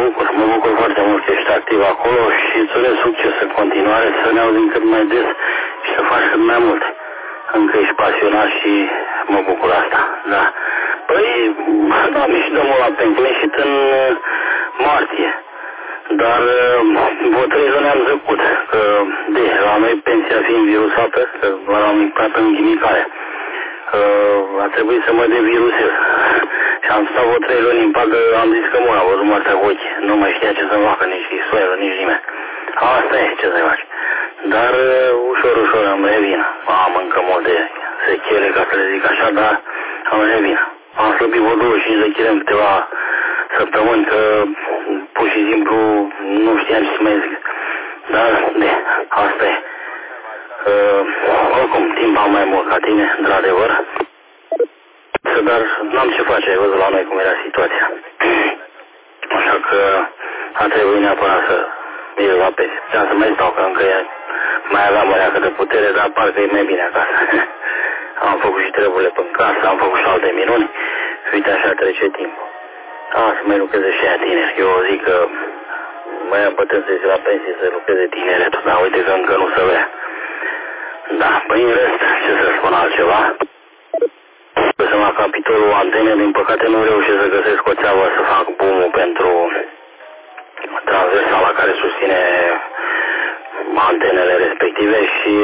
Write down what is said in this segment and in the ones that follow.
mă bucur foarte mult că ești activ acolo și îți urez succes în continuare, să ne auzim cât mai des și să faci cât mai multe. Încă ești pasionat și mă bucur asta, da. Păi, am ieșit de mult la pensie, am ieșit în martie, dar vreo 3 luni am zăcut, că la noi pensia fiind virusată, că am intrat în ghimicare. A trebuit să mă devirusez și am stat vreo 3 luni în pagă, am zis că mor, am văzut moartea cu ochii, nu mai știa ce să facă, nici istoară, nici nimeni. Asta e, ce să faci. Dar ușor, ușor îmi revin. Am încă multe sechele, ca să le zic așa, dar îmi revin. Am slăbit vreo 25 de kg în câteva săptămâni, că pur și simplu nu știam ce să mai zic. Dar, asta e. Oricum, timp am mai mult ca tine, într-adevăr. Dar n-am ce face, ai văzut la noi cum era situația. Așa că a trebuit neapărat să ies la pensie. Puteam să mai stau, că încă mai aveam o leacă de putere, dar parcă e mai bine acasă. Am făcut și treburile pe casă, am făcut și alte minuni. Uite, așa trece timpul. Să mai lucreze și aia tineri. Eu zic că mai am putem să ies la pensie să lucreze tineretul, dar uite că încă nu se vrea. Da, păi în rest, ce să spun altceva? Sunt la capitolul antene, din păcate nu reușesc să găsesc o țeavă să fac boom-ul pentru transversala care susține antenele respective și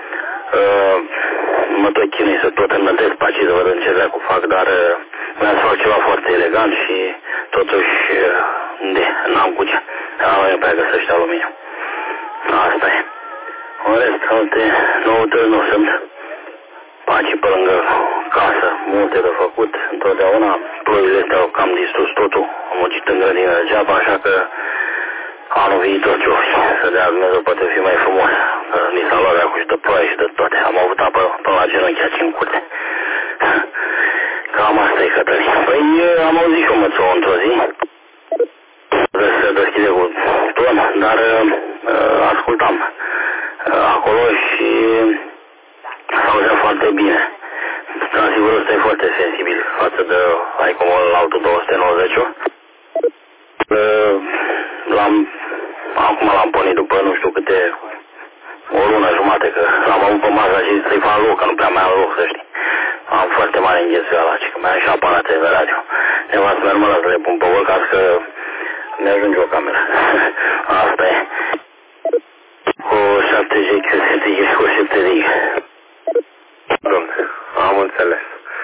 mă tot chinui să tot înnătesc pe aici, să văd în ce dracu fac, dar vreau să fac ceva foarte elegant și totuși n-am cu ce. Nu prea găsește aluminiu. Asta e. În rest, alte noutăți nu sunt. Paci pe lângă casă, multe de făcut, întotdeauna. Ploile astea au cam distrus totul. Am muncit în grădină degeaba, așa că anul viitor ce-o fi. Să dea Dumnezeu poate fi mai frumos. Ni s-a luat acum și de ploaie și de toate. Am avut apă până la genunchi aici în curte. Cam asta e, Cătălin. Păi am auzit și o mățouă într-o zi. Se deschide cu ton, dar ascultam acolo și s-auzea foarte bine. Transihorul ăsta e foarte sensibil față de Icomol Auto 290-ul. Acum l-am pornit după nu știu câte, o lună jumate, că l-am avut pe masă și să-i fac loc, că nu prea mai am loc, să știi. Am foarte mare înghesuială, că mai am și aparate de radio. Nevastă mea nu mă lasă să le pun pe vălcați, că mi-ajunge o cameră. Asta e. Cu 7G, cu 7G. Dom'le, am înțeles.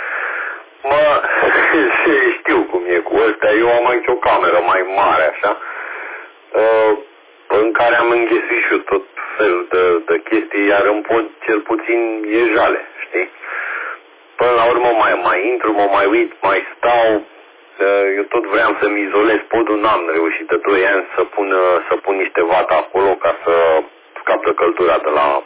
Știu cum e cu ăstea. Eu am aici o cameră mai mare, așa, în care am înghesuit și eu tot felul de chestii, iar îmi pot cel puțin e jale, știi? Până la urmă mai intru, mă mai uit, mai stau. Eu tot vreau să-mi izolez podul, n-am reușit de 2 ani să pun niște vată acolo ca să scap de căldura de la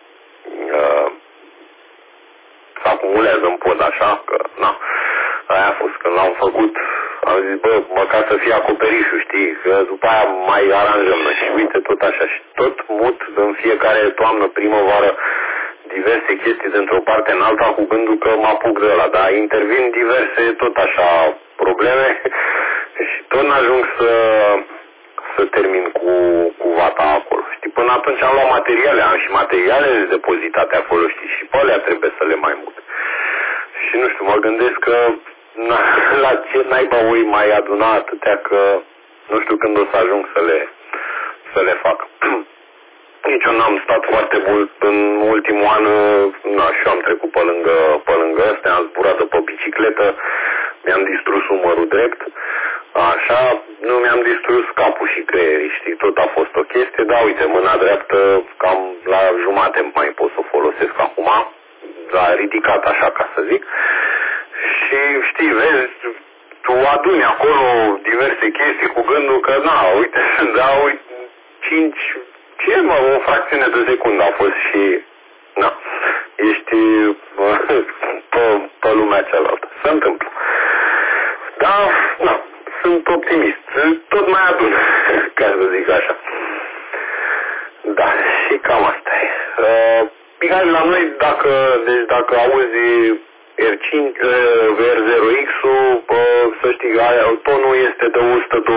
să acumulează în pod așa, că na, aia a fost când l-am făcut. Am zis, măcar să fie acoperișul, știi, că după aia mai aranjăm noi. Și uite, tot așa. Și tot mut în fiecare toamnă, primăvară, diverse chestii dintr-o parte în alta, cu gândul că mă apuc de ăla. Dar intervin diverse, tot așa, probleme și tot n-ajung să termin cu vata acolo. Știi, până atunci am luat materiale, am și materialele depozitate acolo, știi, și pe alea trebuie să le mai mut. Și nu știu, mă gândesc că la ce naiba voi mai aduna atâtea, că nu știu când o să ajung să le fac. Nici eu n-am stat foarte mult în ultimul an, și eu am trecut pe lângă ăstea, am zburat pe bicicletă, mi-am distrus umărul drept, așa, nu mi-am distrus capul și creierii, știi, tot a fost o chestie, dar uite, mâna dreaptă cam la jumate mai pot să o folosesc acum, l-a ridicat așa, ca să zic. Și știi, vezi, tu aduni acolo diverse chestii cu gândul că, uite, uite, 5, o fracțiune de secundă a fost și, ești pe lumea cealaltă. Se întâmplă. Dar, sunt optimist. Tot mai adun, ca să zic așa. Da, și cam asta e. Bine, la noi, dacă auzi R0X-ul, să știi, tonul este de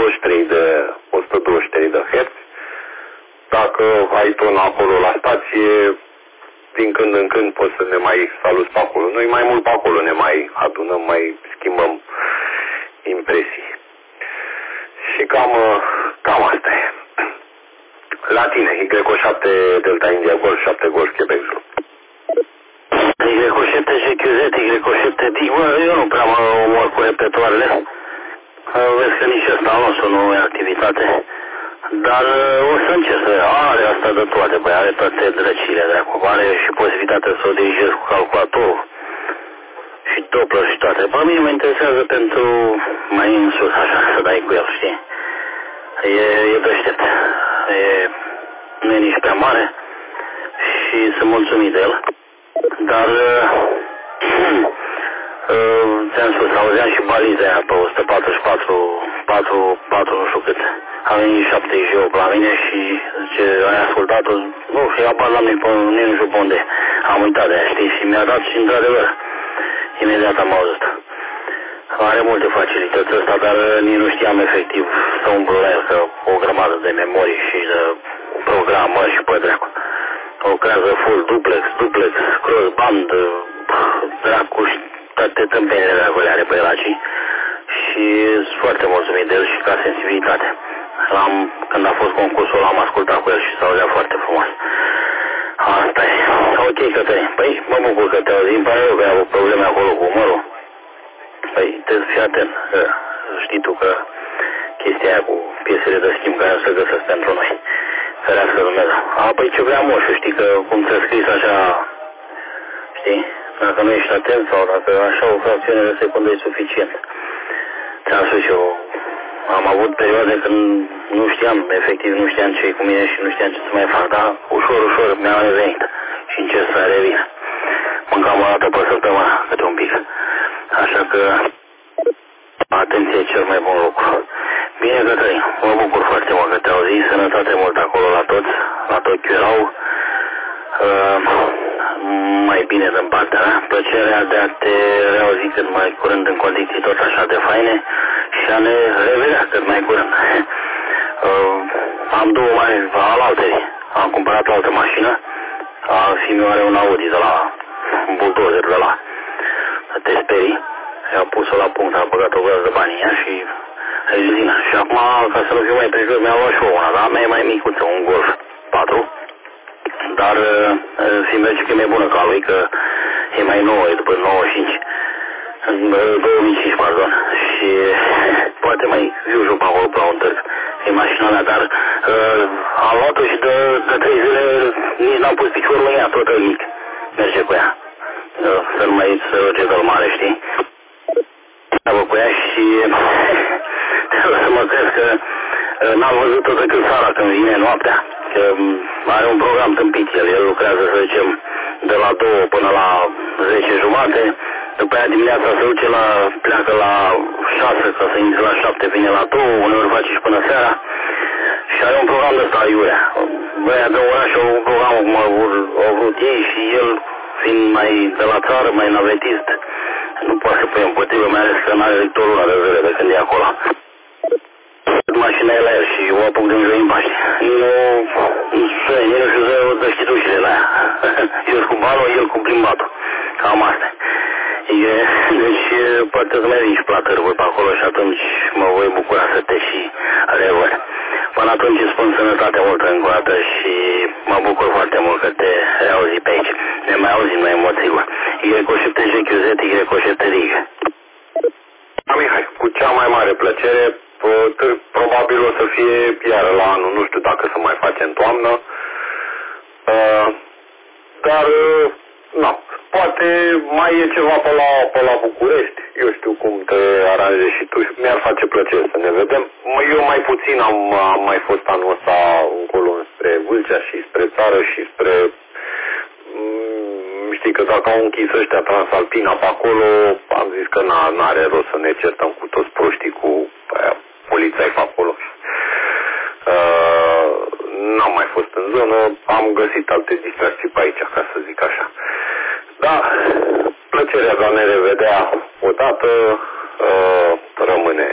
123 de Hz. Dacă ai ton acolo la stație, din când în când poți să ne mai saluți pe acolo. Noi mai mult pe acolo ne mai adunăm, mai schimbăm impresii. Și cam asta e. La tine, Y7 Delta India Golf 7 Golf Quebec Zulu. Y7 GQZ, Y7 D. Eu nu prea mă omor cu repetoarele. Vezi că nici ăsta nostru nu e activitate. Dar o să încerc să are asta de toate, băi, are toate drăcile de acum, are și posibilitatea să o dirigez cu calculatorul și Doppler și toate. Pe mine mă interesează pentru mai în sus, așa, să dai cu el, știi? E deștept, nu e nici prea mare și sunt mulțumit de el, dar ți-am spus, auzeam și baliza aia pe 144, 4 nu știu cât. A venit 78 la mine și zice, ai ascultat-o? Nu, și apar la mine, nu știu pe unde. Am uitat de aia, știi? Și mi-a dat și într-adevăr. Imediat am auzit. Are multe facilități ăsta, dar nici nu știam efectiv să umblu la el, că o grămadă de memorii și de programări și pe dracu. Lucrează full duplex, crossband, dracu și toate tâmpenile de acolo are pe el aici. Și sunt foarte mulțumit de el și ca sensibilitate. Când a fost concursul, l-am ascultat cu el și s-auzea foarte frumos. Asta e. Ok, Cătălin. Păi, mă bucur că te auzim, pare eu că ai avut probleme acolo cu umărul. Păi, trebuie să fii atent. Știi tu că chestia aia cu piesele de schimb care nu se găsesc pentru noi. Ferească Dumnezeu. Păi ce vrea moșul, știi că cum ți-a scris așa, știi? Dacă nu ești atent sau dacă așa o fracțiune de secundă e suficient. Ți-am spus eu, am avut perioade când nu știam, efectiv nu știam ce e cu mine și nu știam ce să mai fac, dar ușor mi-am revenit și încerc să revin. Mâncam o dată pe săptămână, câte un pic. Așa că atenție e cel mai bun lucru. Bine, Cătălin, mă bucur foarte mult că te auzi, sănătate mult acolo la toți, la tot Chiurau. Mai bine din partea mea, plăcerea de a te reauzi cât mai curând în condiții tot așa de faine și a ne revedea cât mai curând. Am două mai alalteri, am cumpărat o altă mașină, fiul are un Audi de la un bulldozer de la te sperii, i-a pus-o la punct, a băgat o găză de bani în ea și rezină. Și acum, ca să nu fiu mai prejur, mi-a luat și o una, dar mea e mai micuță, un Golf 4. Dar fi merge că e mai bună ca lui, că e mai nouă, e după 95. 2005, pardon. Și poate mai viu și pe acolo pe un târg. E mașina mea, dar am luat-o și de 3 zile nici n-am pus piciorul în ea, tot mic. Merge cu ea. Să nu mai să roge de mare, știi? Am cu ea și trebuie să mă crezi că n-am văzut-o decât seara când vine noaptea. Că are un program tâmpit el lucrează, să zicem, de la 2 până la 10:30, după aia dimineața se duce pleacă la 6, ca să intre la 7, vine la 2, uneori face și până seara și are un program de ăsta iurea. Băia de oraș au un program cum au vrut ei și el, fiind mai de la țară, mai navetist, nu poate să pui împotrivă, mai ales că n-are lectorul ăla de zile de când e acolo. Mașina e la el și o apuc din joi în Paște. Nu știu să dă știtușile la ea. Eu cu balul, el cu plimbatul. Cam asta. Deci poate să mai vin și la târguri pe acolo și atunci mă voi bucura să te și revăd. Până atunci îți spun sănătate multă încă o dată și mă bucur foarte mult că te reauzi pe aici. Ne mai auzim noi în mod sigur. Y7 GQZ, Y7 RIG. Mihai, cu cea mai mare plăcere. Probabil o să fie iar la anul, nu știu dacă se mai face în toamnă, dar nu, poate mai e ceva pe la București, eu știu cum te aranjezi și tu, mi-ar face plăcere să ne vedem. Eu mai puțin am mai fost anul ăsta încolo spre Vâlcea și spre țară și spre, știi că dacă au închis ăștia Transalpina pe acolo, am zis că n-are rost să ne certăm cu toți proștii cu poliția pe acolo. N-am mai fost în zonă, am găsit alte distracții pe aici, ca să zic așa. Da, Plăcerea de a ne revedea odată rămâne.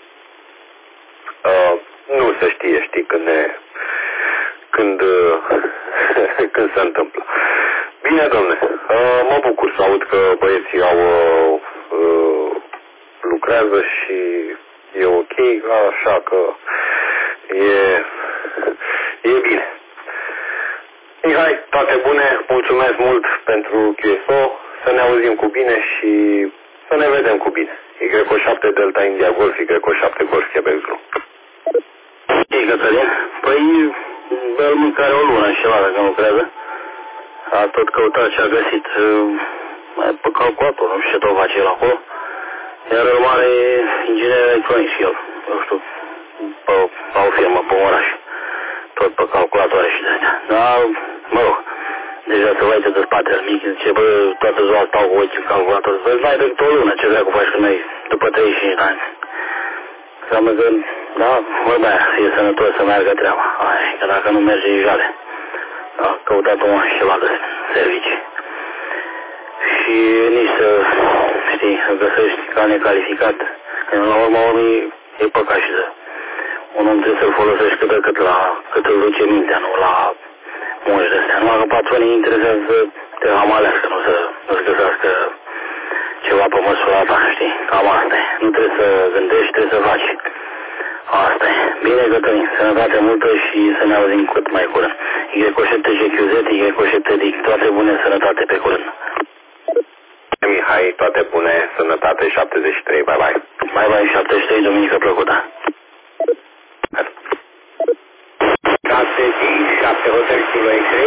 Nu se știe, știi, când se întâmplă. Bine, domne, mă bucur să aud că băieții lucrează și e ok, așa că e bine. Mihai, toate bune, mulțumesc mult pentru QSO, să ne auzim cu bine și să ne vedem cu bine. Y7 Delta India Golf, Y7 Golf Quebec Zulu. Ei, Cătălin, păi îl mâncare o lună și ceva dacă nu lucrează. A tot căutat și a găsit pe calculator, nu știu ce tot face el acolo. Iar el mare inginer electronic și el, nu știu, la o firmă pe oraș. Tot pe calculatoare și de-astea. Dar, mă rog, deja se uite de spatele mic, zice, bă, toată ziua stau cu ochii în calculator. Bă, mai decât o lună, ce dracu faci cu noi după 35 de ani? Înseamnă că, da, vorba aia, e sănătos să meargă treaba. Ai, că dacă nu merge, e jale. A căutat un și ceva de servicii. Și nici să, știi, să găsești ca necalificat. Că la urmă e păcat și de... Un om trebuie să-l folosești cât îl duce mintea, nu la munci de astea. Numai că patronii interesează să te hamalească, nu-ți găsească ceva pe măsura ta, știi? Cam asta e. Nu trebuie să gândești, trebuie să faci. Asta e. Bine, Cătălin, sănătate multă și să ne auzim cât mai curând. Y7GQZ, Y7DIC, toate bune, sănătate, pe curând. Mihai, toate bune, sănătate, 73, bye bye. Bye bye, 73, duminică plăcută. 7 Hotel Kilo X-Ray.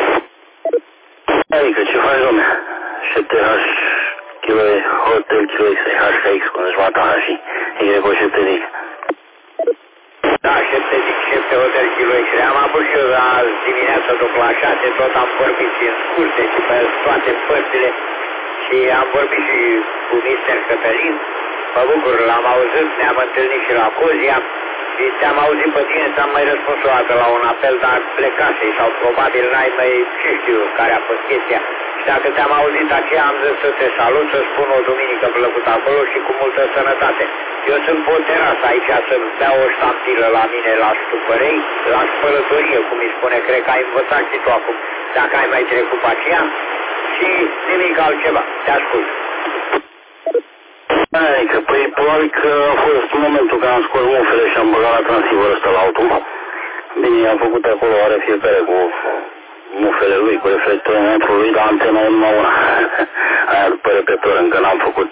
Adică, ce faci, domne? 7H Kilo Hotel Kilo X-Ray, HKX, cu jumătate H și Y7DIC. Da, 7 Hotel Kilo X-Ray. Am avut și eu azi dimineața după la 6, tot am vorbit și în scurte și pe toate părțile și am vorbit și cu Mr. Cătălin. Mă bucur, l-am auzit, ne-am întâlnit și la Cozia și te-am auzit pe tine, ți-am mai răspuns o dată la un apel, dar plecase sau probabil n-ai mai, ce știu, care a fost chestia. Și dacă te-am auzit aceea, am zis să te salut, să spun o duminică plăcută acolo și cu multă sănătate. Eu sunt pe o terasă aici să-mi dea o ștampilă la mine la Stupărei, la spălătorie, cum îi spune, cred că ai învățat și tu acum, dacă ai mai trecut pe aceea, și nimic altceva. Te ascult. Adică, păi, probabil că a fost momentul când am scos mufele și am băgat la transceiverul ăsta la auto. Bine, am făcut acolo, are fiecare cu mufele lui, cu reflectorul lui, dar antena e numai una. Aia după repetor, încă n-am făcut...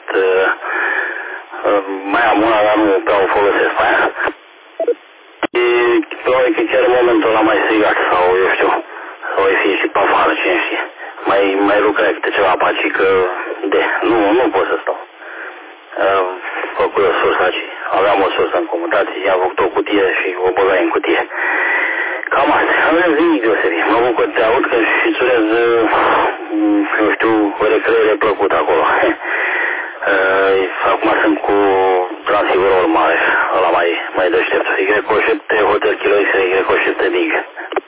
mai am una, dar nu prea o folosesc pe aia. Și probabil că chiar în momentul ăla mai strigat, sau eu știu, sau o fi și pe afară, cine știe. Mai lucrai câte ceva pe aici, că nu pot să stau. Făcut o sursă aici. Aveam o sursă în comutație, i-am făcut o cutie și o băgai în cutie. Cam asta. Avem nimic deosebit. Mă bucur te aud că și îți urez, eu știu, o recreere plăcută acolo. Acum sunt cu transceiverul mare, ăla mai deștept. Y7 Hotel Kilo X-Ray, Y7DIC.